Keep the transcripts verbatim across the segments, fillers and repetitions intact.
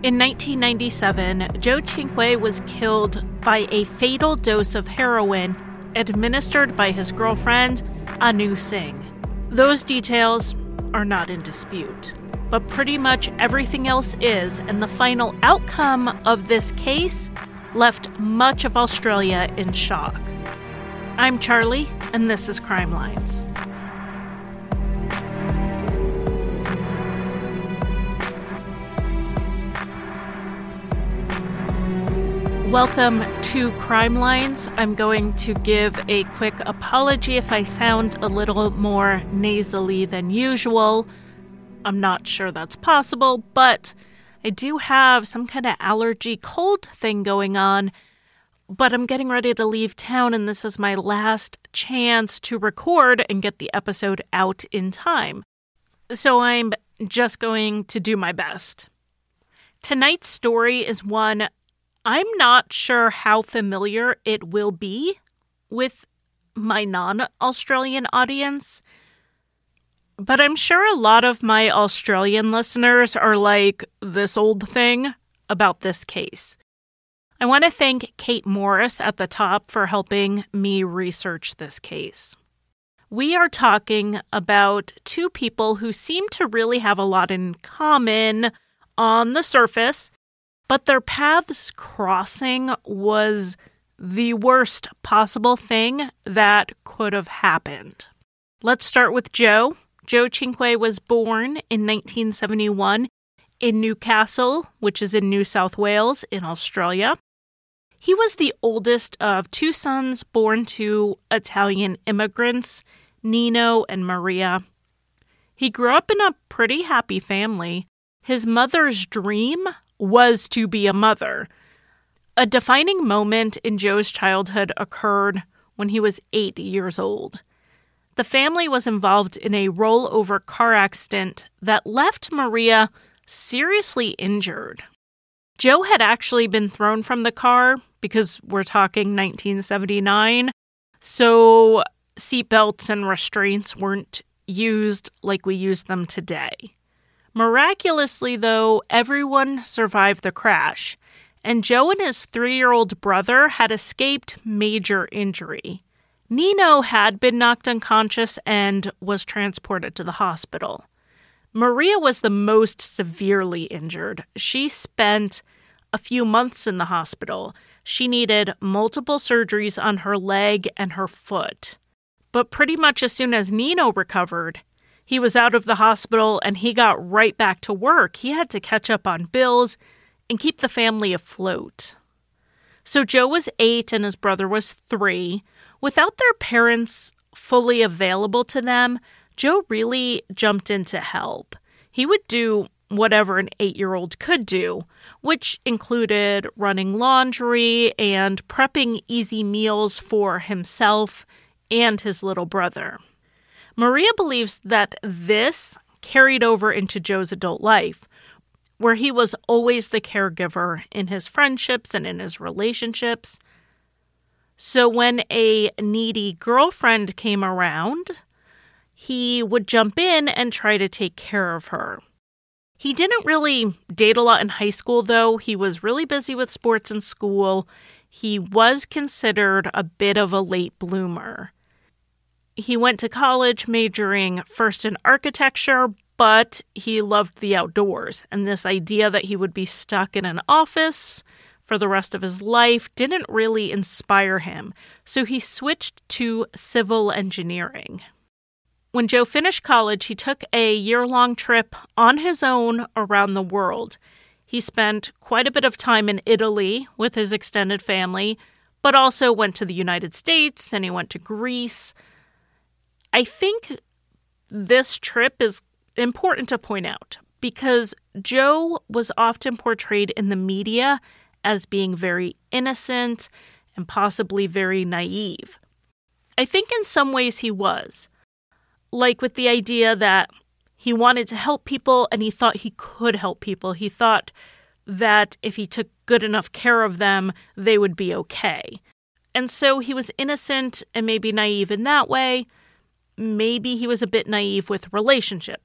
In nineteen ninety-seven, Joe Cinque was killed by a fatal dose of heroin administered by his girlfriend, Anu Singh. Those details are not in dispute, but pretty much everything else is, and the final outcome of this case left much of Australia in shock. I'm Charlie, and this is Crime Lines. Welcome to Crime Lines. I'm going to give a quick apology if I sound a little more nasally than usual. I'm not sure that's possible, but I do have some kind of allergy cold thing going on. But I'm getting ready to leave town, and this is my last chance to record and get the episode out in time. So I'm just going to do my best. Tonight's story is one I'm not sure how familiar it will be with my non-Australian audience, but I'm sure a lot of my Australian listeners are like, this old thing about this case. I want to thank Kate Morris at the top for helping me research this case. We are talking about two people who seem to really have a lot in common on the surface, but their paths crossing was the worst possible thing that could have happened. Let's start with Joe. Joe Cinque was born in nineteen seventy-one in Newcastle, which is in New South Wales in Australia. He was the oldest of two sons born to Italian immigrants, Nino and Maria. He grew up in a pretty happy family. His mother's dream was to be a mother. A defining moment in Joe's childhood occurred when he was eight years old. The family was involved in a rollover car accident that left Maria seriously injured. Joe had actually been thrown from the car because we're talking nineteen seventy-nine, so seatbelts and restraints weren't used like we use them today. Miraculously, though, everyone survived the crash, and Joe and his three-year-old brother had escaped major injury. Nino had been knocked unconscious and was transported to the hospital. Maria was the most severely injured. She spent a few months in the hospital. She needed multiple surgeries on her leg and her foot. But pretty much as soon as Nino recovered, he was out of the hospital and he got right back to work. He had to catch up on bills and keep the family afloat. So Joe was eight and his brother was three. Without their parents fully available to them, Joe really jumped in to help. He would do whatever an eight-year-old could do, which included running laundry and prepping easy meals for himself and his little brother. Maria believes that this carried over into Joe's adult life, where he was always the caregiver in his friendships and in his relationships. So when a needy girlfriend came around, he would jump in and try to take care of her. He didn't really date a lot in high school, though. He was really busy with sports in school. He was considered a bit of a late bloomer. He went to college majoring first in architecture, but he loved the outdoors. And this idea that he would be stuck in an office for the rest of his life didn't really inspire him. So he switched to civil engineering. When Joe finished college, he took a year-long trip on his own around the world. He spent quite a bit of time in Italy with his extended family, but also went to the United States and he went to Greece. I think this trip is important to point out because Joe was often portrayed in the media as being very innocent and possibly very naive. I think in some ways he was, like with the idea that he wanted to help people and he thought he could help people. He thought that if he took good enough care of them, they would be okay. And so he was innocent and maybe naive in that way. Maybe he was a bit naive with relationships.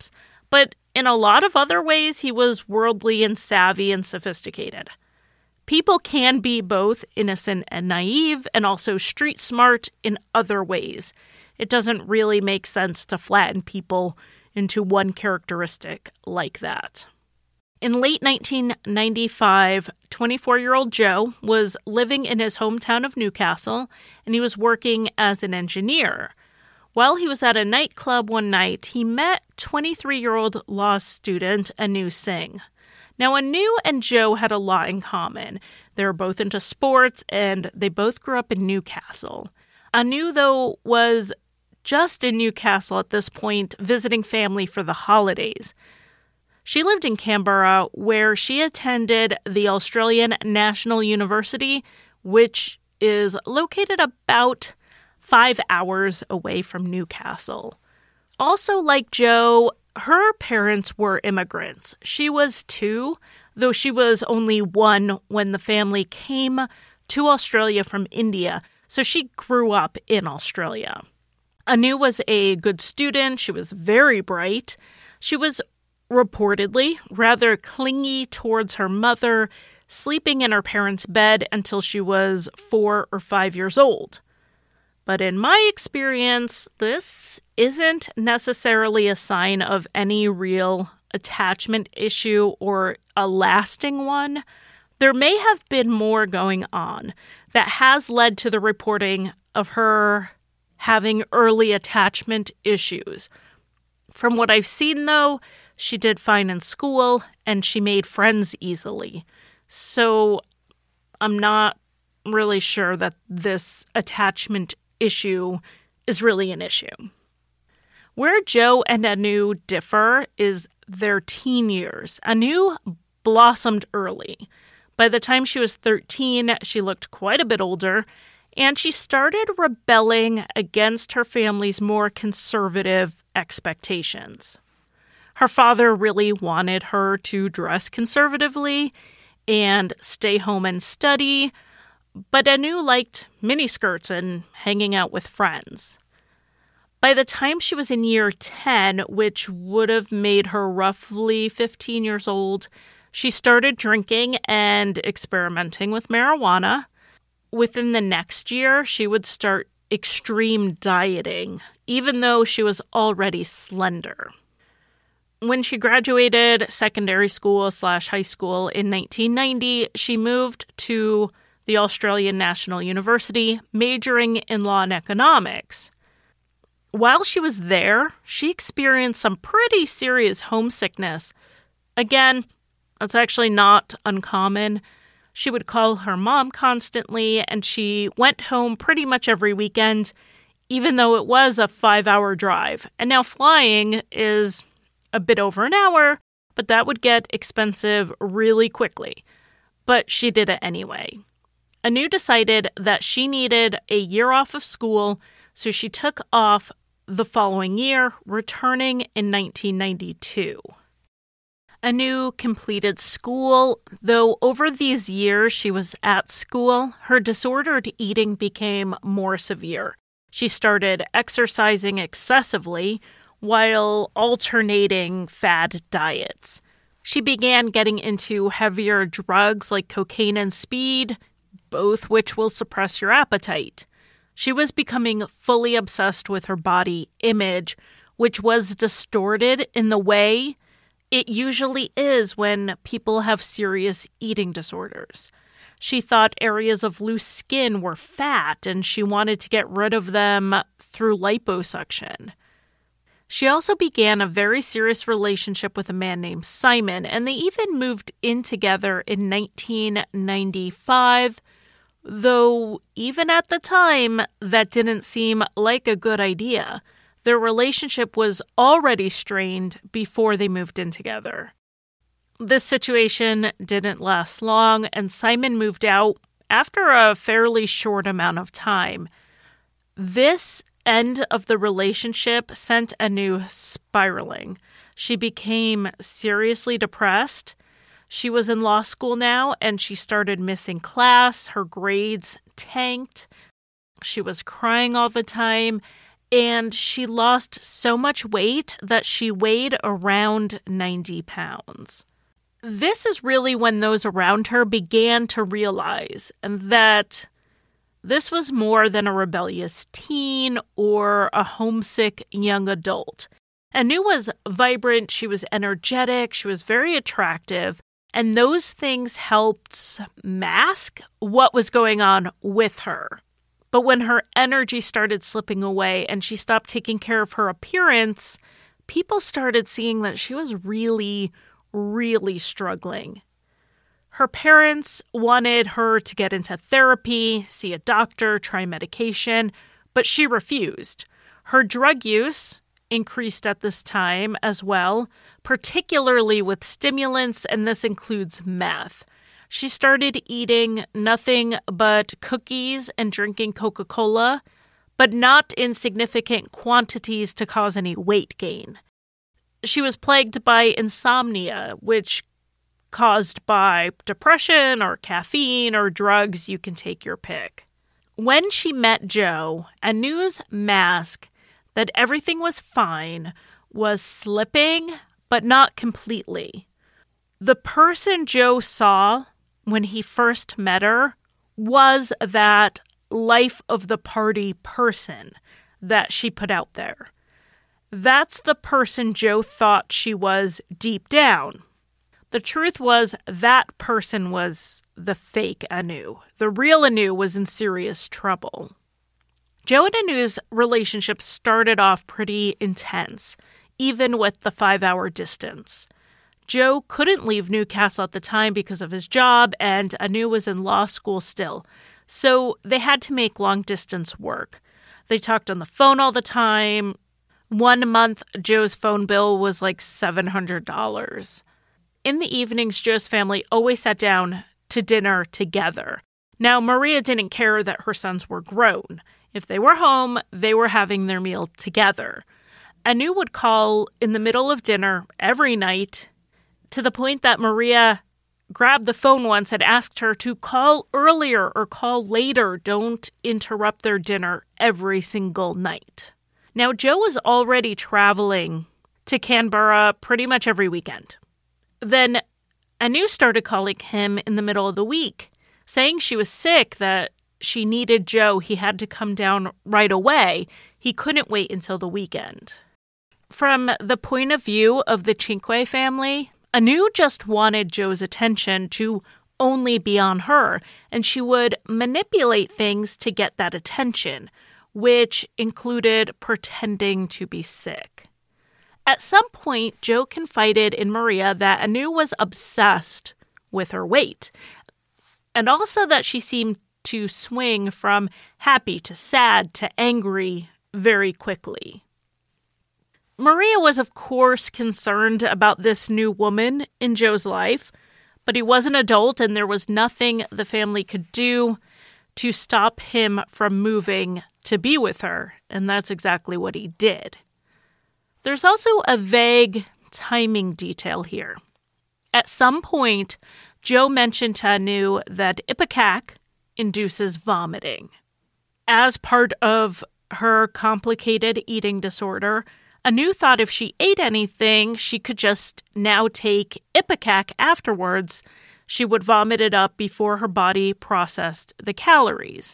But in a lot of other ways, he was worldly and savvy and sophisticated. People can be both innocent and naive and also street smart in other ways. It doesn't really make sense to flatten people into one characteristic like that. In late nineteen ninety-five, twenty-four-year-old Joe was living in his hometown of Newcastle, and he was working as an engineer. While he was at a nightclub one night, he met twenty-three-year-old law student Anu Singh. Now, Anu and Joe had a lot in common. They were both into sports, and they both grew up in Newcastle. Anu, though, was just in Newcastle at this point, visiting family for the holidays. She lived in Canberra, where she attended the Australian National University, which is located about five hours away from Newcastle. Also, like Joe, her parents were immigrants. She was two, though she was only one when the family came to Australia from India, so she grew up in Australia. Anu was a good student. She was very bright. She was reportedly rather clingy towards her mother, sleeping in her parents' bed until she was four or five years old. But in my experience, this isn't necessarily a sign of any real attachment issue or a lasting one. There may have been more going on that has led to the reporting of her having early attachment issues. From what I've seen, though, she did fine in school and she made friends easily. So I'm not really sure that this attachment issue is really an issue. Where Joe and Anu differ is their teen years. Anu blossomed early. By the time she was thirteen, she looked quite a bit older, and she started rebelling against her family's more conservative expectations. Her father really wanted her to dress conservatively and stay home and study, but Anu liked miniskirts and hanging out with friends. By the time she was in year ten, which would have made her roughly fifteen years old, she started drinking and experimenting with marijuana. Within the next year, she would start extreme dieting, even though she was already slender. When she graduated secondary school slash high school in nineteen ninety, she moved to the Australian National University, majoring in law and economics. While she was there, she experienced some pretty serious homesickness. Again, that's actually not uncommon. She would call her mom constantly, and she went home pretty much every weekend, even though it was a five-hour drive. And now flying is a bit over an hour, but that would get expensive really quickly. But she did it anyway. Anu decided that she needed a year off of school, so she took off the following year, returning in nineteen ninety-two. Anu completed school, though over these years she was at school, her disordered eating became more severe. She started exercising excessively while alternating fad diets. She began getting into heavier drugs like cocaine and speed, both which will suppress your appetite. She was becoming fully obsessed with her body image, which was distorted in the way it usually is when people have serious eating disorders. She thought areas of loose skin were fat, and she wanted to get rid of them through liposuction. She also began a very serious relationship with a man named Simon, and they even moved in together in nineteen ninety-five, though even at the time, that didn't seem like a good idea. Their relationship was already strained before they moved in together. This situation didn't last long, and Simon moved out after a fairly short amount of time. This end of the relationship sent Anu spiraling. She became seriously depressed. She was in law school now, and she started missing class. Her grades tanked. She was crying all the time, and she lost so much weight that she weighed around ninety pounds. This is really when those around her began to realize that this was more than a rebellious teen or a homesick young adult. Anu was vibrant, she was energetic, she was very attractive, and those things helped mask what was going on with her. But when her energy started slipping away and she stopped taking care of her appearance, people started seeing that she was really, really struggling. Her parents wanted her to get into therapy, see a doctor, try medication, but she refused. Her drug use increased at this time as well, particularly with stimulants, and this includes meth. She started eating nothing but cookies and drinking Coca-Cola, but not in significant quantities to cause any weight gain. She was plagued by insomnia, which caused by depression or caffeine or drugs. You can take your pick. When she met Joe, Anu's mask that everything was fine was slipping, but not completely. The person Joe saw when he first met her was that life of the party person that she put out there. That's the person Joe thought she was deep down. The truth was that person was the fake Anu. The real Anu was in serious trouble. Joe and Anu's relationship started off pretty intense, even with the five-hour distance. Joe couldn't leave Newcastle at the time because of his job, and Anu was in law school still, so they had to make long-distance work. They talked on the phone all the time. One month, Joe's phone bill was like seven hundred dollars. In the evenings, Joe's family always sat down to dinner together. Now, Maria didn't care that her sons were grown. If they were home, they were having their meal together. Anu would call in the middle of dinner every night, to the point that Maria grabbed the phone once and asked her to call earlier or call later. Don't interrupt their dinner every single night. Now, Joe was already traveling to Canberra pretty much every weekend. Then Anu started calling him in the middle of the week, saying she was sick, that she needed Joe. He had to come down right away. He couldn't wait until the weekend. From the point of view of the Cinque family, Anu just wanted Joe's attention to only be on her, and she would manipulate things to get that attention, which included pretending to be sick. At some point, Joe confided in Maria that Anu was obsessed with her weight, and also that she seemed to swing from happy to sad to angry very quickly. Maria was, of course, concerned about this new woman in Joe's life, but he was an adult and there was nothing the family could do to stop him from moving to be with her, and that's exactly what he did. There's also a vague timing detail here. At some point, Joe mentioned to Anu that Ipecac induces vomiting. As part of her complicated eating disorder, Anu thought if she ate anything, she could just now take Ipecac afterwards. She would vomit it up before her body processed the calories.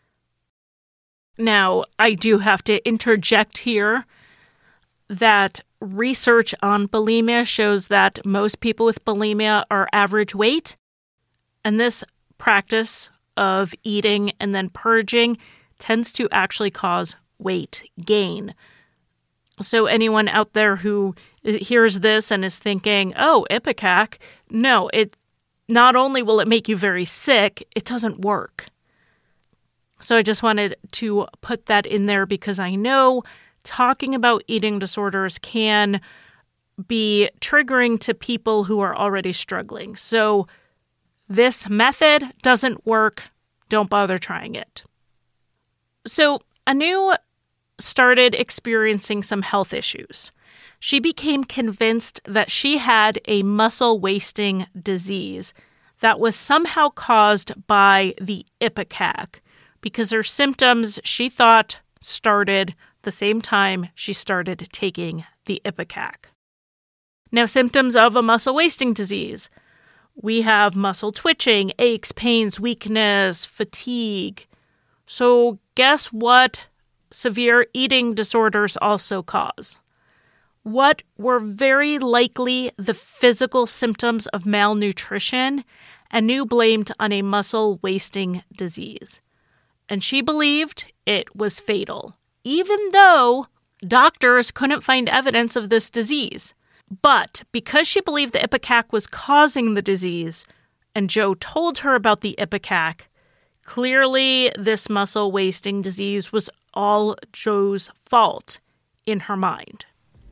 Now, I do have to interject here that research on bulimia shows that most people with bulimia are average weight, and this practice of eating and then purging tends to actually cause weight gain. So anyone out there who hears this and is thinking, oh, Ipecac, no, it not only will it make you very sick, it doesn't work. So I just wanted to put that in there because I know talking about eating disorders can be triggering to people who are already struggling. So this method doesn't work. Don't bother trying it. So Anu started experiencing some health issues. She became convinced that she had a muscle wasting disease that was somehow caused by the Ipecac because her symptoms, she thought, started the same time she started taking the Ipecac. Now, symptoms of a muscle wasting disease. We have muscle twitching, aches, pains, weakness, fatigue. So guess what severe eating disorders also cause? What were very likely the physical symptoms of malnutrition, Anu blamed on a muscle wasting disease. And she believed it was fatal, even though doctors couldn't find evidence of this disease. But because she believed the Ipecac was causing the disease, and Joe told her about the Ipecac, clearly this muscle wasting disease was all Joe's fault in her mind.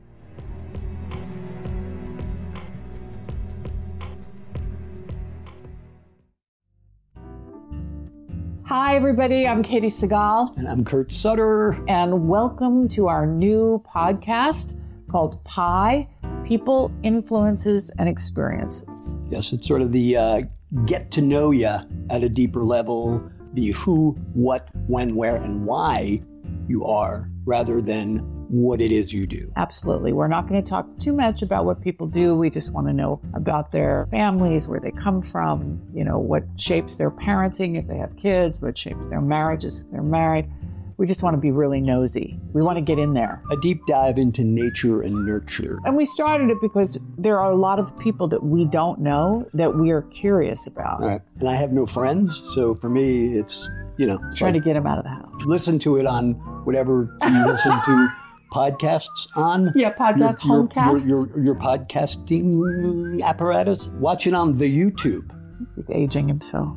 Hi, everybody. I'm Katie Segal. And I'm Kurt Sutter. And welcome to our new podcast called Pi, People, Influences, and Experiences. Yes, it's sort of the uh, get to know you at a deeper level, the who, what, when, where, and why you are, rather than what it is you do. Absolutely. We're not going to talk too much about what people do. We just want to know about their families, where they come from, you know, what shapes their parenting if they have kids, what shapes their marriages if they're married. We just want to be really nosy. We want to get in there. A deep dive into nature and nurture. And we started it because there are a lot of people that we don't know that we are curious about. Right. And I have no friends, so for me, it's, you know. Trying like, to get them out of the house. Listen to it on whatever you listen to podcasts on. Yeah, podcast, your, homecasts. Your, your, your podcasting apparatus. Watch it on the YouTube. He's aging himself.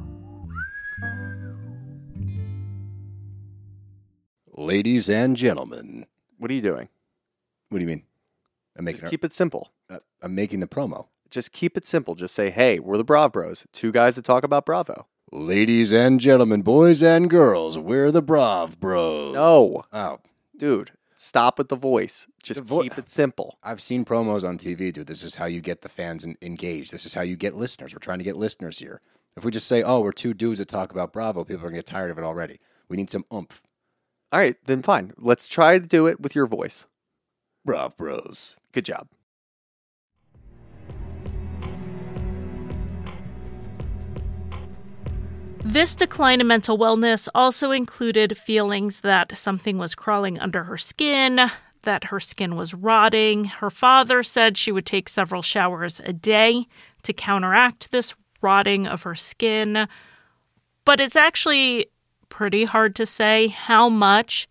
Ladies and gentlemen. What are you doing? What do you mean? I'm making Just keep it simple. Uh, I'm making the promo. Just keep it simple. Just say, hey, we're the Brav Bros. Two guys that talk about Bravo. Ladies and gentlemen, boys and girls, we're the Brav Bros. No. Oh. Dude, stop with the voice. Just the vo- keep it simple. I've seen promos on T V, dude. This is how you get the fans in- engaged. This is how you get listeners. We're trying to get listeners here. If we just say, oh, we're two dudes that talk about Bravo, people are going to get tired of it already. We need some oomph. All right, then fine. Let's try to do it with your voice. Brav Bros. Good job. This decline in mental wellness also included feelings that something was crawling under her skin, that her skin was rotting. Her father said she would take several showers a day to counteract this rotting of her skin. But it's actually pretty hard to say how much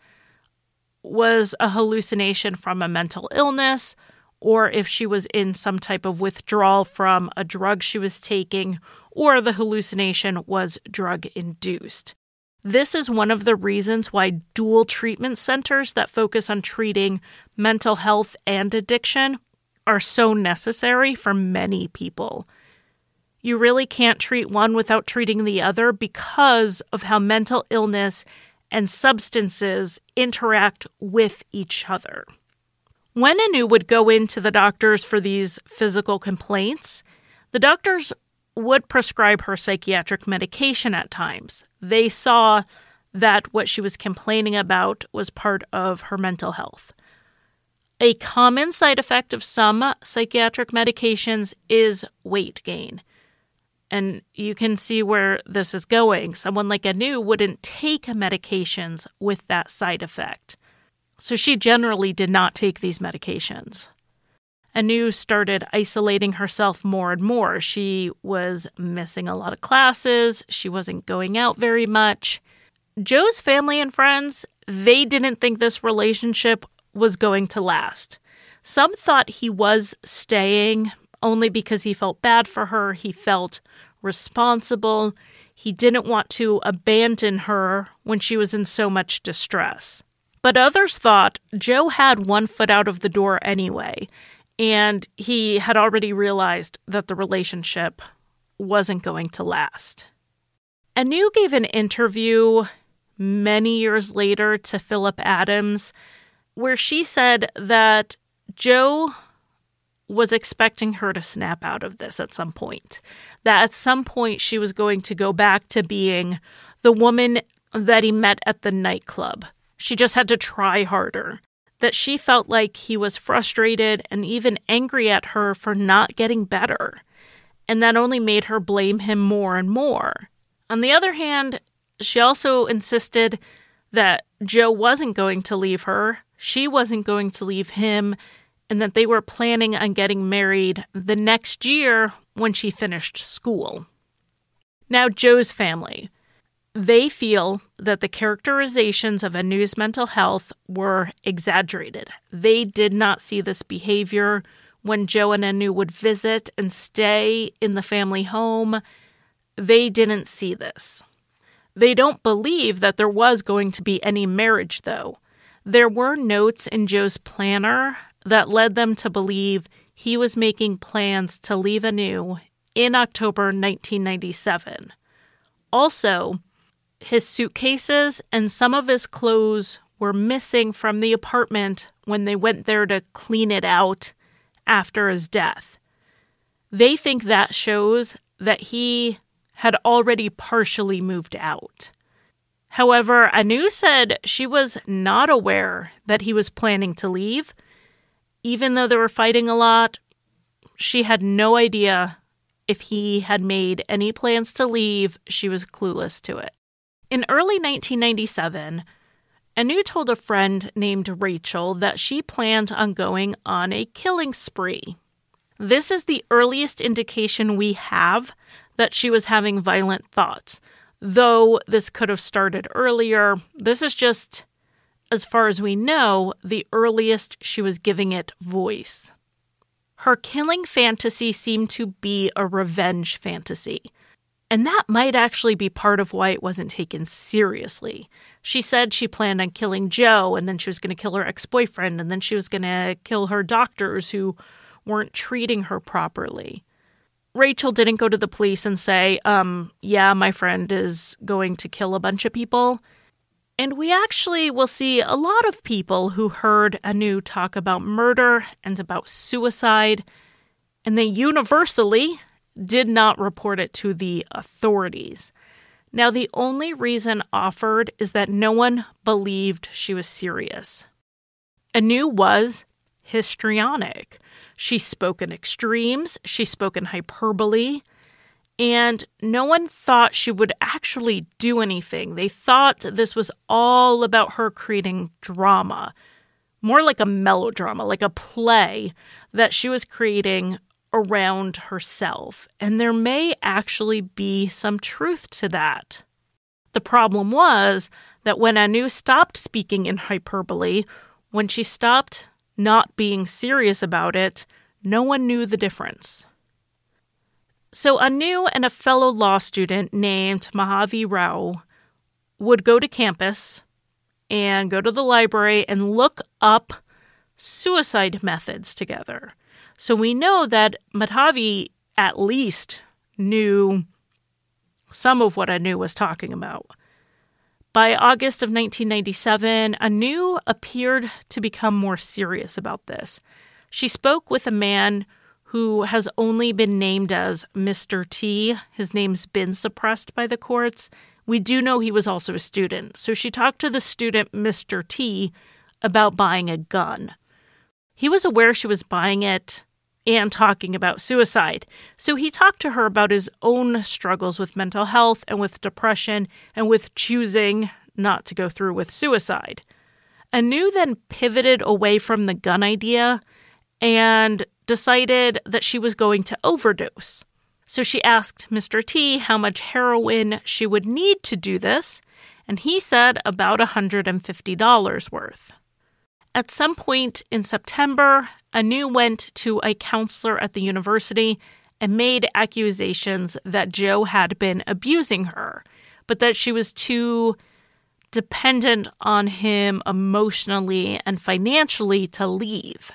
was a hallucination from a mental illness, or if she was in some type of withdrawal from a drug she was taking, or the hallucination was drug-induced. This is one of the reasons why dual treatment centers that focus on treating mental health and addiction are so necessary for many people. You really can't treat one without treating the other because of how mental illness and substances interact with each other. When Anu would go into the doctors for these physical complaints, the doctors would prescribe her psychiatric medication at times. They saw that what she was complaining about was part of her mental health. A common side effect of some psychiatric medications is weight gain. And you can see where this is going. Someone like Anu wouldn't take medications with that side effect. So she generally did not take these medications. Anu started isolating herself more and more. She was missing a lot of classes. She wasn't going out very much. Joe's family and friends, they didn't think this relationship was going to last. Some thought he was staying only because he felt bad for her. He felt responsible. He didn't want to abandon her when she was in so much distress. But others thought Joe had one foot out of the door anyway, and he had already realized that the relationship wasn't going to last. Anu gave an interview many years later to Philip Adams where she said that Joe was expecting her to snap out of this at some point. That at some point she was going to go back to being the woman that he met at the nightclub, She just had to try harder. That she felt like he was frustrated and even angry at her for not getting better. And that only made her blame him more and more. On the other hand, she also insisted that Joe wasn't going to leave her, she wasn't going to leave him, and that they were planning on getting married the next year when she finished school. Now, Joe's family. They feel that the characterizations of Anu's mental health were exaggerated. They did not see this behavior when Joe and Anu would visit and stay in the family home. They didn't see this. They don't believe that there was going to be any marriage, though. There were notes in Joe's planner that led them to believe he was making plans to leave Anu in October nineteen ninety-seven. Also, his suitcases and some of his clothes were missing from the apartment when they went there to clean it out after his death. They think that shows that he had already partially moved out. However, Anu said she was not aware that he was planning to leave. Even though they were fighting a lot, she had no idea if he had made any plans to leave. She was clueless to it. In early nineteen ninety-seven, Anu told a friend named Rachel that she planned on going on a killing spree. This is the earliest indication we have that she was having violent thoughts. Though this could have started earlier, this is just, as far as we know, the earliest she was giving it voice. Her killing fantasy seemed to be a revenge fantasy. And that might actually be part of why it wasn't taken seriously. She said she planned on killing Joe, and then she was going to kill her ex-boyfriend, and then she was going to kill her doctors who weren't treating her properly. Rachel didn't go to the police and say, um, yeah, my friend is going to kill a bunch of people. And we actually will see a lot of people who heard Anu talk about murder and about suicide, and they universally did not report it to the authorities. Now, the only reason offered is that no one believed she was serious. Anu was histrionic. She spoke in extremes, she spoke in hyperbole, and no one thought she would actually do anything. They thought this was all about her creating drama, more like a melodrama, like a play that she was creating around herself. And there may actually be some truth to that. The problem was that when Anu stopped speaking in hyperbole, when she stopped not being serious about it, no one knew the difference. So Anu and a fellow law student named Mahavi Rao would go to campus and go to the library and look up suicide methods together. So we know that Madhavi at least knew some of what Anu was talking about. By August of nineteen ninety-seven, Anu appeared to become more serious about this. She spoke with a man who has only been named as Mister T. His name's been suppressed by the courts. We do know he was also a student. So she talked to the student, Mister T, about buying a gun. He was aware she was buying it and talking about suicide. So he talked to her about his own struggles with mental health and with depression and with choosing not to go through with suicide. Anu then pivoted away from the gun idea and decided that she was going to overdose. So she asked Mister T how much heroin she would need to do this, and he said about one hundred fifty dollars worth. At some point in September, Anu went to a counselor at the university and made accusations that Joe had been abusing her, but that she was too dependent on him emotionally and financially to leave.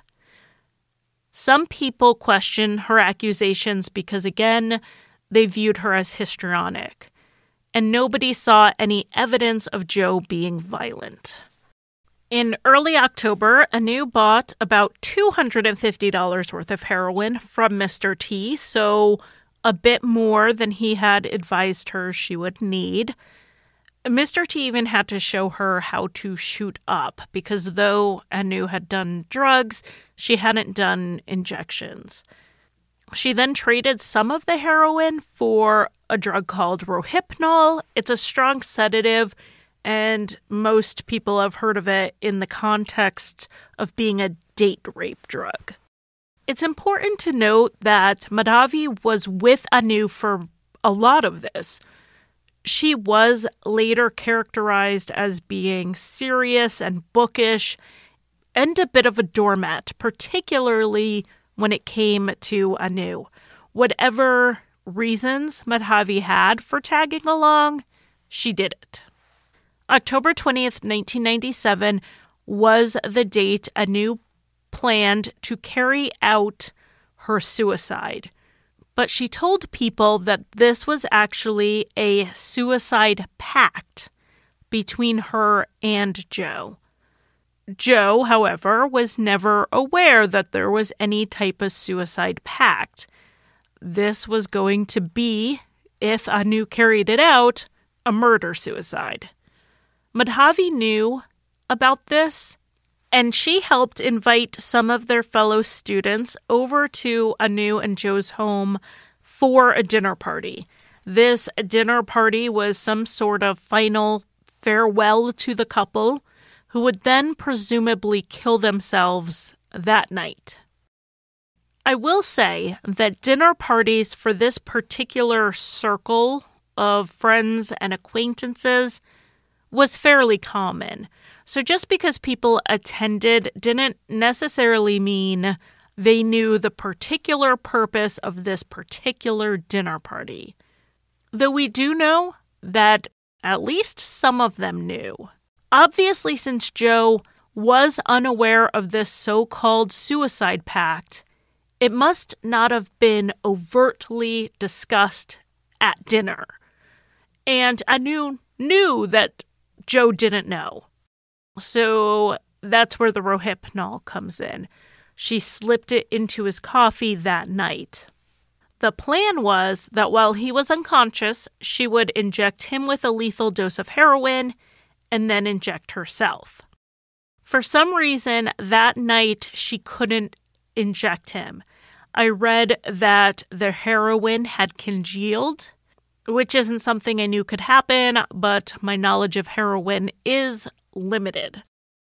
Some people question her accusations because, again, they viewed her as histrionic, and nobody saw any evidence of Joe being violent. In early October, Anu bought about two hundred fifty dollars worth of heroin from Mister T, so a bit more than he had advised her she would need. Mister T even had to show her how to shoot up because though Anu had done drugs, she hadn't done injections. She then traded some of the heroin for a drug called Rohypnol. It's a strong sedative, and most people have heard of it in the context of being a date rape drug. It's important to note that Madhavi was with Anu for a lot of this. She was later characterized as being serious and bookish and a bit of a doormat, particularly when it came to Anu. Whatever reasons Madhavi had for tagging along, she did it. October twentieth, nineteen ninety-seven was the date Anu planned to carry out her suicide. But she told people that this was actually a suicide pact between her and Joe. Joe, however, was never aware that there was any type of suicide pact. This was going to be, if Anu carried it out, a murder-suicide. Madhavi knew about this, and she helped invite some of their fellow students over to Anu and Joe's home for a dinner party. This dinner party was some sort of final farewell to the couple, who would then presumably kill themselves that night. I will say that dinner parties for this particular circle of friends and acquaintances was fairly common. So just because people attended didn't necessarily mean they knew the particular purpose of this particular dinner party. Though we do know that at least some of them knew. Obviously, since Joe was unaware of this so-called suicide pact, it must not have been overtly discussed at dinner. And Anu knew that Joe didn't know. So that's where the Rohypnol comes in. She slipped it into his coffee that night. The plan was that while he was unconscious, she would inject him with a lethal dose of heroin and then inject herself. For some reason, that night she couldn't inject him. I read that the heroin had congealed, which isn't something I knew could happen, but my knowledge of heroin is limited.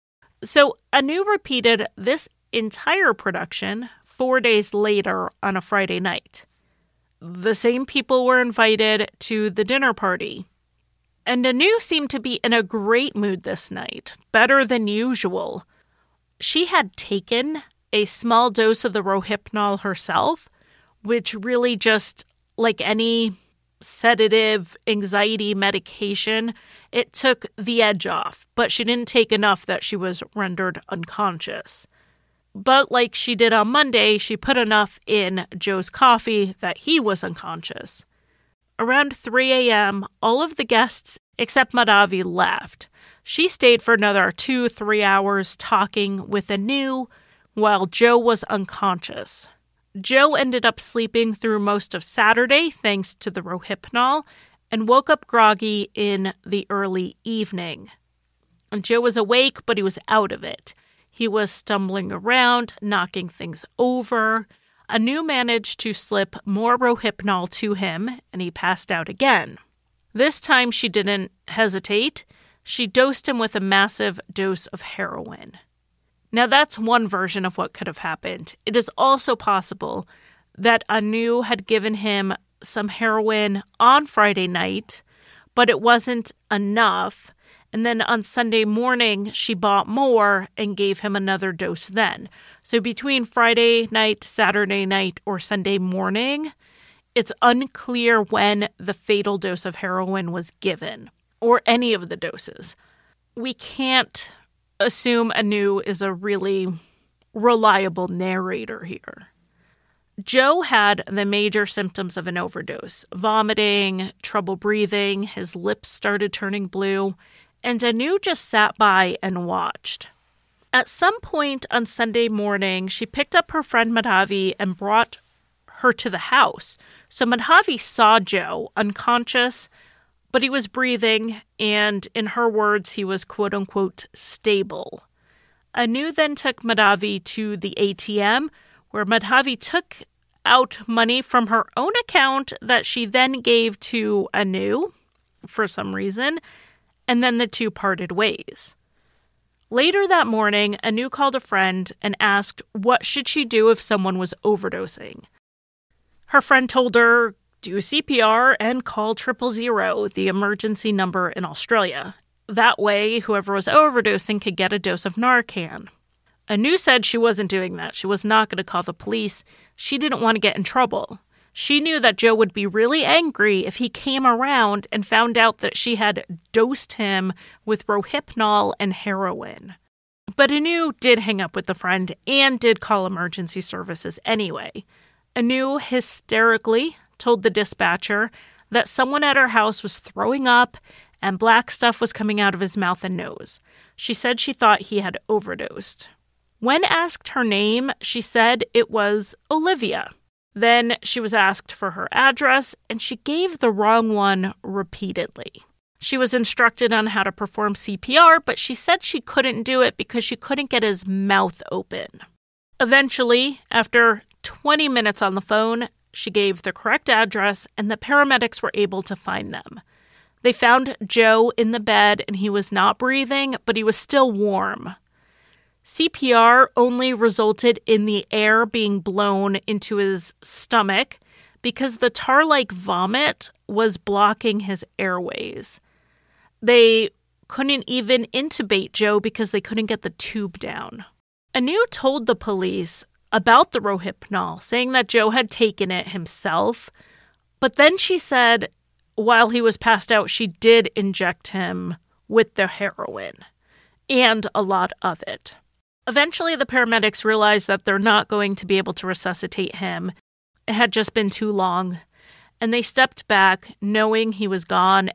So Anu repeated this entire production four days later on a Friday night. The same people were invited to the dinner party. And Anu seemed to be in a great mood this night, better than usual. She had taken a small dose of the Rohypnol herself, which really just, like any sedative anxiety medication, it took the edge off, but she didn't take enough that she was rendered unconscious. But like she did on Monday, she put enough in Joe's coffee that he was unconscious. Around three a.m., all of the guests except Madhavi left. She stayed for another two, three hours talking with Anu while Joe was unconscious. Joe ended up sleeping through most of Saturday thanks to the Rohypnol and woke up groggy in the early evening. And Joe was awake, but he was out of it. He was stumbling around, knocking things over. Anu managed to slip more Rohypnol to him, and he passed out again. This time she didn't hesitate. She dosed him with a massive dose of heroin. Now that's one version of what could have happened. It is also possible that Anu had given him some heroin on Friday night, but it wasn't enough. And then on Sunday morning, she bought more and gave him another dose then. So between Friday night, Saturday night, or Sunday morning, it's unclear when the fatal dose of heroin was given, or any of the doses. We can't assume Anu is a really reliable narrator here. Joe had the major symptoms of an overdose: vomiting, trouble breathing, his lips started turning blue, and Anu just sat by and watched. At some point on Sunday morning, she picked up her friend Madhavi and brought her to the house. So Madhavi saw Joe unconscious, but he was breathing, and in her words, he was quote-unquote stable. Anu then took Madhavi to the A T M, where Madhavi took out money from her own account that she then gave to Anu for some reason, and then the two parted ways. Later that morning, Anu called a friend and asked what should she do if someone was overdosing. Her friend told her, do C P R and call triple zero, the emergency number in Australia. That way, whoever was overdosing could get a dose of Narcan. Anu said she wasn't doing that. She was not going to call the police. She didn't want to get in trouble. She knew that Joe would be really angry if he came around and found out that she had dosed him with Rohypnol and heroin. But Anu did hang up with the friend and did call emergency services anyway. Anu hysterically told the dispatcher that someone at her house was throwing up and black stuff was coming out of his mouth and nose. She said she thought he had overdosed. When asked her name, she said it was Olivia. Then she was asked for her address, and she gave the wrong one repeatedly. She was instructed on how to perform C P R, but she said she couldn't do it because she couldn't get his mouth open. Eventually, after twenty minutes on the phone, she gave the correct address, and the paramedics were able to find them. They found Joe in the bed, and he was not breathing, but he was still warm. C P R only resulted in the air being blown into his stomach because the tar-like vomit was blocking his airways. They couldn't even intubate Joe because they couldn't get the tube down. Anu told the police about the Rohypnol, saying that Joe had taken it himself, but then she said while he was passed out, she did inject him with the heroin, and a lot of it. Eventually, the paramedics realized that they're not going to be able to resuscitate him. It had just been too long, and they stepped back, knowing he was gone.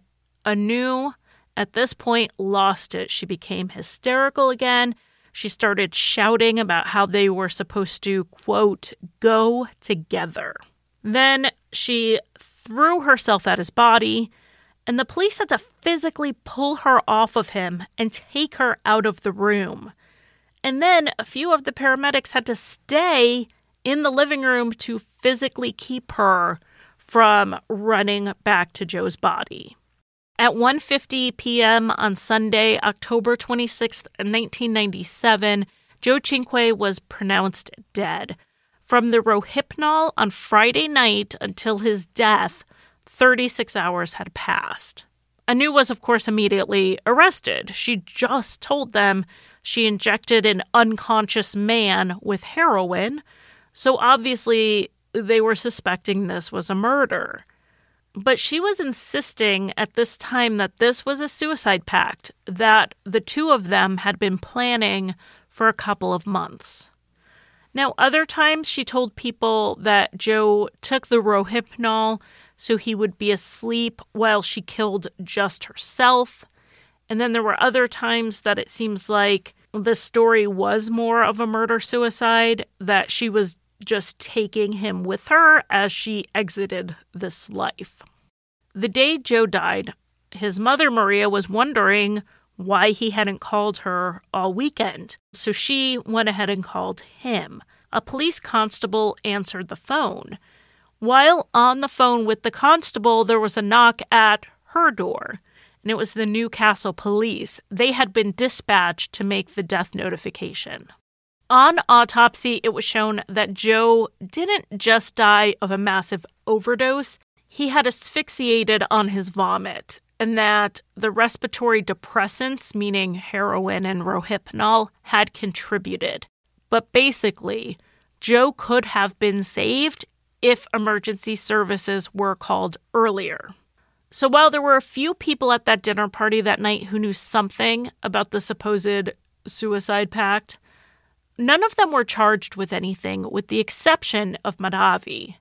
Anu, at this point, lost it. She became hysterical again. She started shouting about how they were supposed to, quote, go together. Then she threw herself at his body, and the police had to physically pull her off of him and take her out of the room. And then a few of the paramedics had to stay in the living room to physically keep her from running back to Joe's body. At one fifty p.m. on Sunday, October twenty-sixth, nineteen ninety-seven, Joe Cinque was pronounced dead. From the Rohypnol on Friday night until his death, thirty-six hours had passed. Anu was, of course, immediately arrested. She just told them she injected an unconscious man with heroin, so obviously they were suspecting this was a murder. But she was insisting at this time that this was a suicide pact that the two of them had been planning for a couple of months. Now, other times she told people that Joe took the Rohypnol so he would be asleep while she killed just herself. And then there were other times that it seems like the story was more of a murder-suicide, that she was just taking him with her as she exited this life. The day Joe died, his mother, Maria, was wondering why he hadn't called her all weekend. So she went ahead and called him. A police constable answered the phone. While on the phone with the constable, there was a knock at her door, and it was the Newcastle police. They had been dispatched to make the death notification. On autopsy, it was shown that Joe didn't just die of a massive overdose. He had asphyxiated on his vomit, and that the respiratory depressants, meaning heroin and Rohypnol, had contributed. But basically, Joe could have been saved if emergency services were called earlier. So while there were a few people at that dinner party that night who knew something about the supposed suicide pact, none of them were charged with anything, with the exception of Madhavi.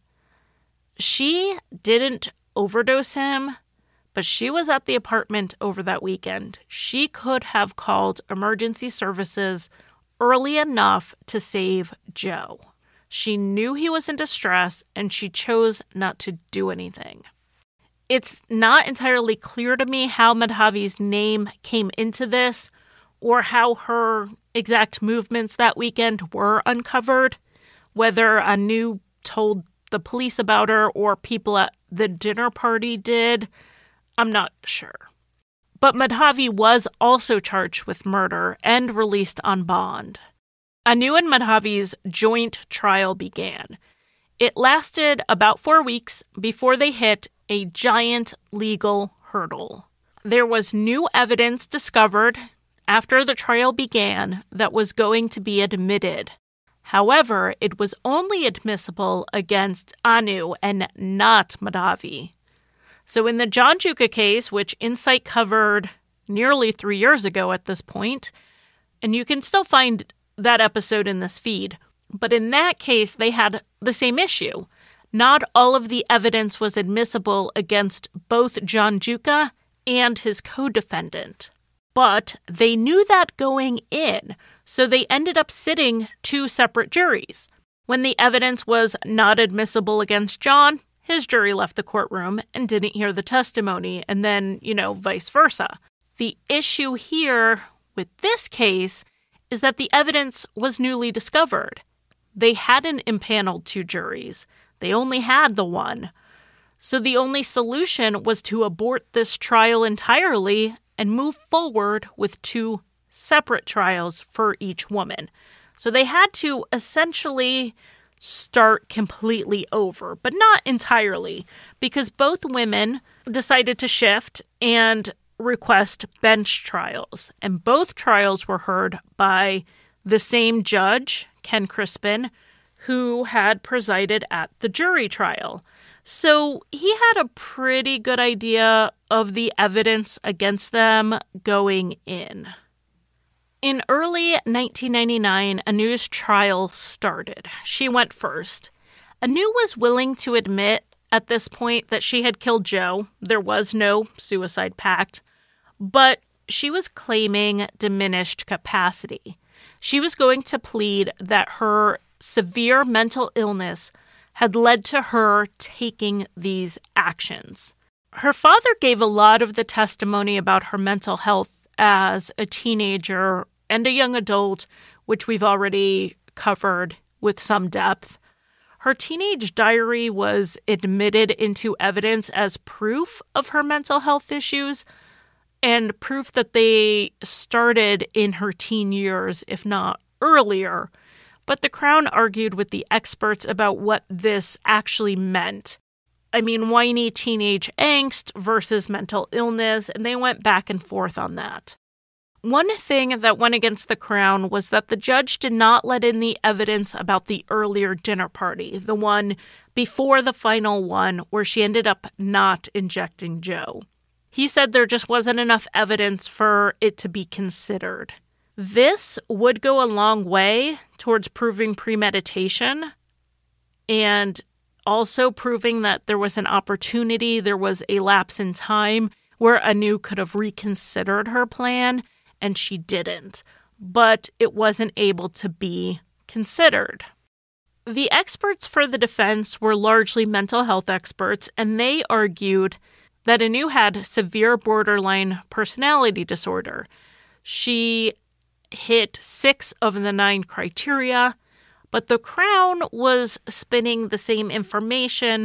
She didn't overdose him, but she was at the apartment over that weekend. She could have called emergency services early enough to save Joe. She knew he was in distress, and she chose not to do anything. It's not entirely clear to me how Madhavi's name came into this or how her exact movements that weekend were uncovered, whether Anu told the police about her or people at the dinner party did. I'm not sure. But Madhavi was also charged with murder and released on bond. Anu and Madhavi's joint trial began. It lasted about four weeks before they hit a giant legal hurdle. There was new evidence discovered after the trial began that was going to be admitted. However, it was only admissible against Anu and not Madhavi. So in the John Juka case, which Insight covered nearly three years ago at this point, and you can still find that episode in this feed, but in that case, they had the same issue. Not all of the evidence was admissible against both John Juka and his co-defendant. But they knew that going in, so they ended up sitting two separate juries. When the evidence was not admissible against John, his jury left the courtroom and didn't hear the testimony, and then, you know, vice versa. The issue here with this case is that the evidence was newly discovered. They hadn't impaneled two juries. They only had the one. So the only solution was to abort this trial entirely and move forward with two separate trials for each woman. So they had to essentially start completely over, but not entirely, because both women decided to shift and request bench trials. And both trials were heard by the same judge, Ken Crispin, who had presided at the jury trial. So he had a pretty good idea of the evidence against them going in. In early nineteen ninety-nine, Anu's trial started. She went first. Anu was willing to admit at this point that she had killed Joe. There was no suicide pact, but she was claiming diminished capacity. She was going to plead that her severe mental illness had led to her taking these actions. Her father gave a lot of the testimony about her mental health as a teenager and a young adult, which we've already covered with some depth. Her teenage diary was admitted into evidence as proof of her mental health issues and proof that they started in her teen years, if not earlier. But the Crown argued with the experts about what this actually meant. I mean, whiny teenage angst versus mental illness, and they went back and forth on that. One thing that went against the Crown was that the judge did not let in the evidence about the earlier dinner party, the one before the final one where she ended up not injecting Joe. He said there just wasn't enough evidence for it to be considered. This would go a long way towards proving premeditation and also proving that there was an opportunity, there was a lapse in time where Anu could have reconsidered her plan, and she didn't. But it wasn't able to be considered. The experts for the defense were largely mental health experts, and they argued that Anu had severe borderline personality disorder. She hit six of the nine criteria, but the Crown was spinning the same information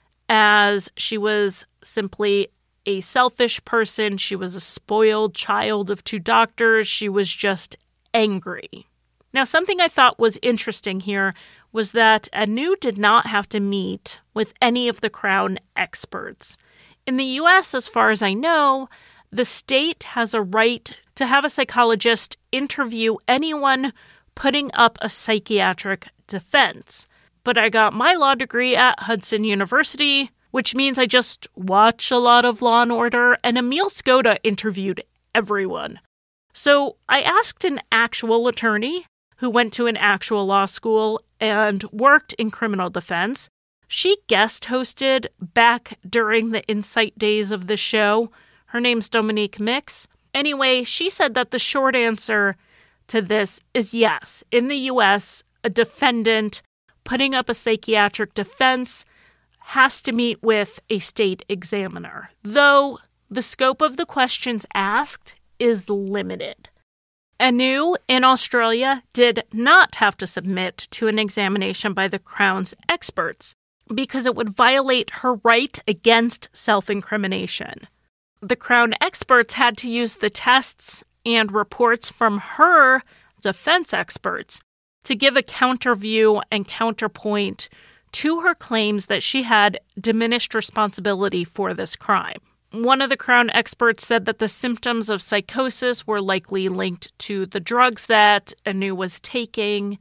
as she was simply a selfish person. She was a spoiled child of two doctors. She was just angry. Now, something I thought was interesting here was that Anu did not have to meet with any of the Crown experts. In the U S, as far as I know, the state has a right to have a psychologist interview anyone putting up a psychiatric defense. But I got my law degree at Hudson University, which means I just watch a lot of Law and Order, and Emil Skoda interviewed everyone. So I asked an actual attorney who went to an actual law school and worked in criminal defense. She guest hosted back during the Insight days of the show. Her name's Dominique Mix. Anyway, she said that the short answer to this is yes. In the U S, a defendant putting up a psychiatric defense has to meet with a state examiner, though the scope of the questions asked is limited. Anu in Australia did not have to submit to an examination by the Crown's experts because it would violate her right against self-incrimination. The Crown experts had to use the tests and reports from her defense experts to give a counterview and counterpoint to her claims that she had diminished responsibility for this crime. One of the Crown experts said that the symptoms of psychosis were likely linked to the drugs that Anu was taking,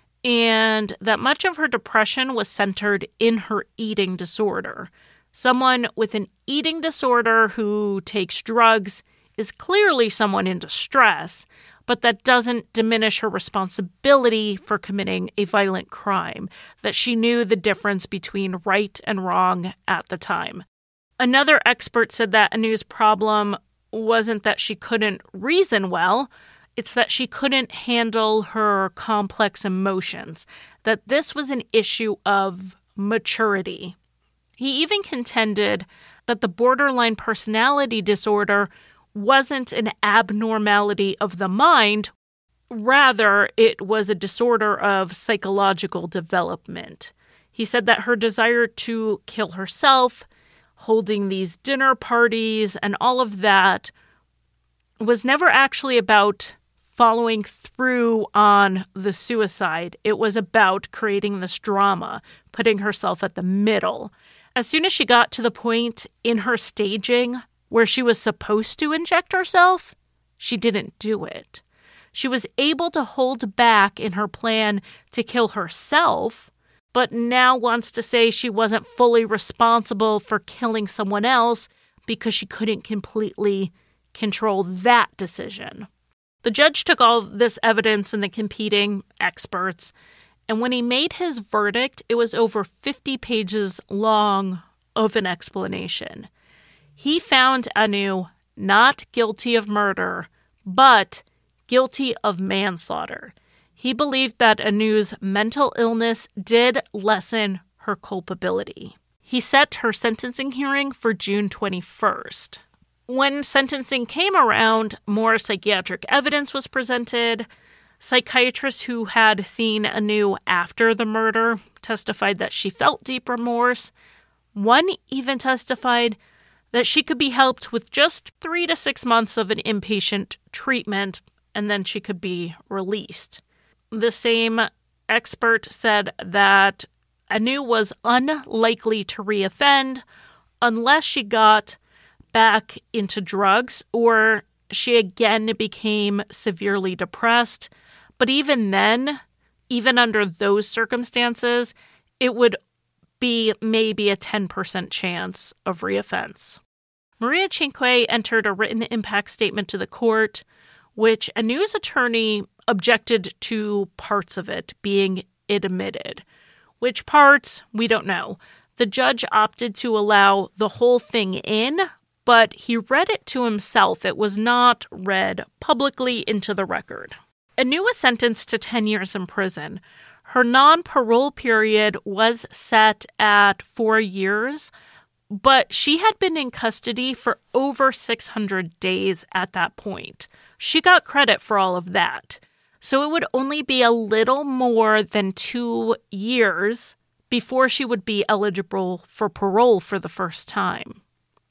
and that much of her depression was centered in her eating disorder. Someone with an eating disorder who takes drugs is clearly someone in distress, but that doesn't diminish her responsibility for committing a violent crime, that she knew the difference between right and wrong at the time. Another expert said that Anu's problem wasn't that she couldn't reason well, it's that she couldn't handle her complex emotions, that this was an issue of maturity. He even contended that the borderline personality disorder wasn't an abnormality of the mind, rather it was a disorder of psychological development. He said that her desire to kill herself, holding these dinner parties, and all of that was never actually about following through on the suicide. It was about creating this drama, putting herself at the middle. As soon as she got to the point in her staging where she was supposed to inject herself, she didn't do it. She was able to hold back in her plan to kill herself, but now wants to say she wasn't fully responsible for killing someone else because she couldn't completely control that decision. The judge took all this evidence and the competing experts, and when he made his verdict, it was over fifty pages long of an explanation. He found Anu not guilty of murder, but guilty of manslaughter. He believed that Anu's mental illness did lessen her culpability. He set her sentencing hearing for June twenty-first. When sentencing came around, more psychiatric evidence was presented. Psychiatrists who had seen Anu after the murder testified that she felt deep remorse. One even testified that she could be helped with just three to six months of an inpatient treatment, and then she could be released. The same expert said that Anu was unlikely to reoffend unless she got back into drugs or she again became severely depressed. But even then, even under those circumstances, it would be maybe a ten percent chance of reoffense. Maria Cinque entered a written impact statement to the court, which Anu's attorney objected to parts of it being admitted. Which parts, we don't know. The judge opted to allow the whole thing in, but he read it to himself. It was not read publicly into the record. Anu was sentenced to ten years in prison. Her non-parole period was set at four years, but she had been in custody for over six hundred days at that point. She got credit for all of that. So it would only be a little more than two years before she would be eligible for parole for the first time.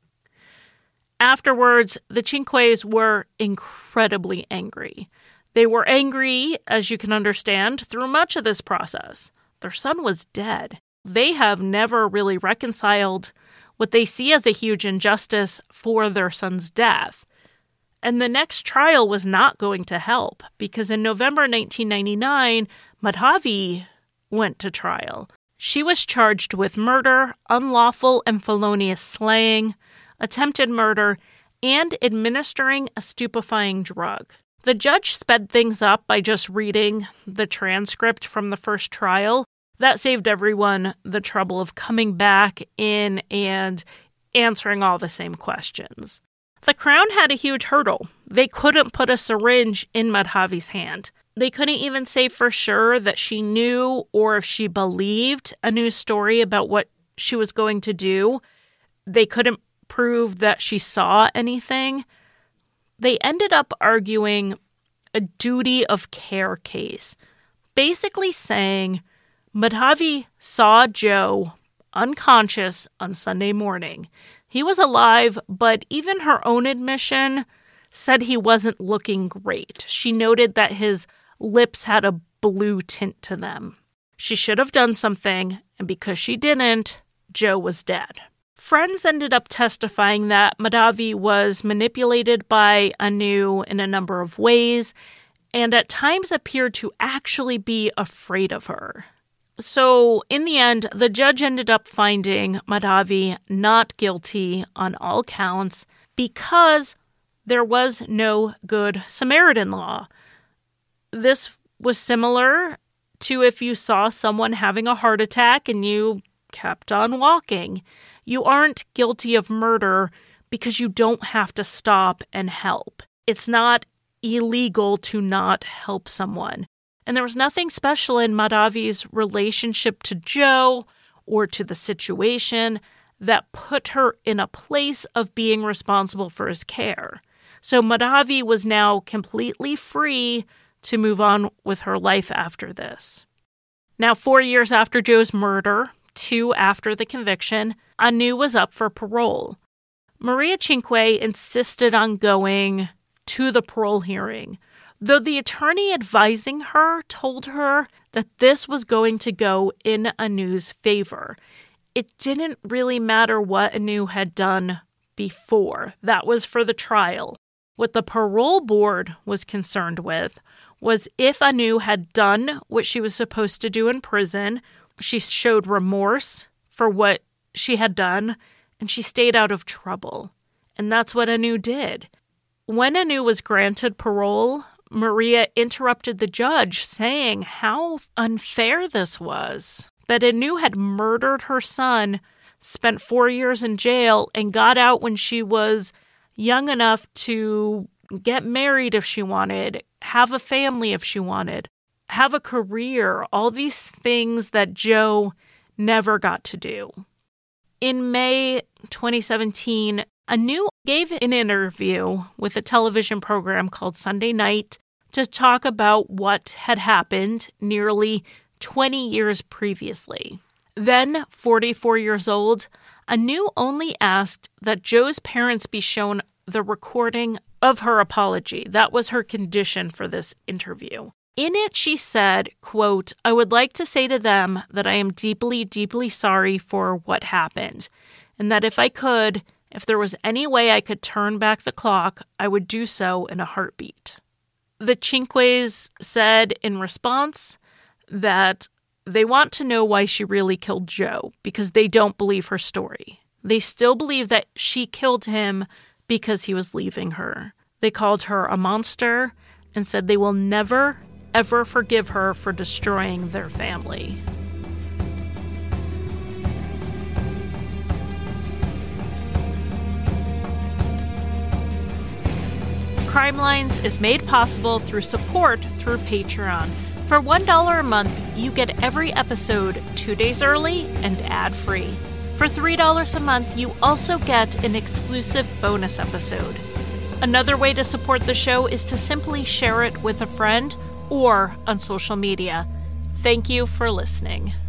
Afterwards, the Cinques were incredibly angry. They were angry, as you can understand, through much of this process. Their son was dead. They have never really reconciled what they see as a huge injustice for their son's death. And the next trial was not going to help, because in November nineteen ninety-nine, Madhavi went to trial. She was charged with murder, unlawful and felonious slaying, attempted murder, and administering a stupefying drug. The judge sped things up by just reading the transcript from the first trial. That saved everyone the trouble of coming back in and answering all the same questions. The Crown had a huge hurdle. They couldn't put a syringe in Madhavi's hand. They couldn't even say for sure that she knew or if she believed Anu's story about what she was going to do. They couldn't prove that she saw anything. They ended up arguing a duty of care case, basically saying Madhavi saw Joe unconscious on Sunday morning. He was alive, but even her own admission said he wasn't looking great. She noted that his lips had a blue tint to them. She should have done something, and because she didn't, Joe was dead. Friends ended up testifying that Madhavi was manipulated by Anu in a number of ways, and at times appeared to actually be afraid of her. So, in the end, the judge ended up finding Madhavi not guilty on all counts because there was no Good Samaritan law. This was similar to if you saw someone having a heart attack and you kept on walking. You aren't guilty of murder because you don't have to stop and help. It's not illegal to not help someone. And there was nothing special in Madhavi's relationship to Joe or to the situation that put her in a place of being responsible for his care. So Madhavi was now completely free to move on with her life after this. Now, four years after Joe's murder, two after the conviction, Anu was up for parole. Maria Cinque insisted on going to the parole hearing, though the attorney advising her told her that this was going to go in Anu's favor. It didn't really matter what Anu had done before. That was for the trial. What the parole board was concerned with was if Anu had done what she was supposed to do in prison, she showed remorse for what she had done, and she stayed out of trouble. And that's what Anu did. When Anu was granted parole, Maria interrupted the judge, saying how unfair this was. That Anu had murdered her son, spent four years in jail, and got out when she was young enough to get married if she wanted, have a family if she wanted, have a career, all these things that Joe never got to do. In May twenty seventeen, Anu gave an interview with a television program called Sunday Night to talk about what had happened nearly twenty years previously. Then, forty-four years old, Anu only asked that Joe's parents be shown the recording of her apology. That was her condition for this interview. In it, she said, quote, "I would like to say to them that I am deeply, deeply sorry for what happened, and that if I could, if there was any way I could turn back the clock, I would do so in a heartbeat." The Cinques said in response that they want to know why she really killed Joe because they don't believe her story. They still believe that she killed him because he was leaving her. They called her a monster and said they will never, ever forgive her for destroying their family. Crime Lines is made possible through support through Patreon. For one dollar a month, you get every episode two days early and ad-free. For three dollars a month, you also get an exclusive bonus episode. Another way to support the show is to simply share it with a friend or on social media. Thank you for listening.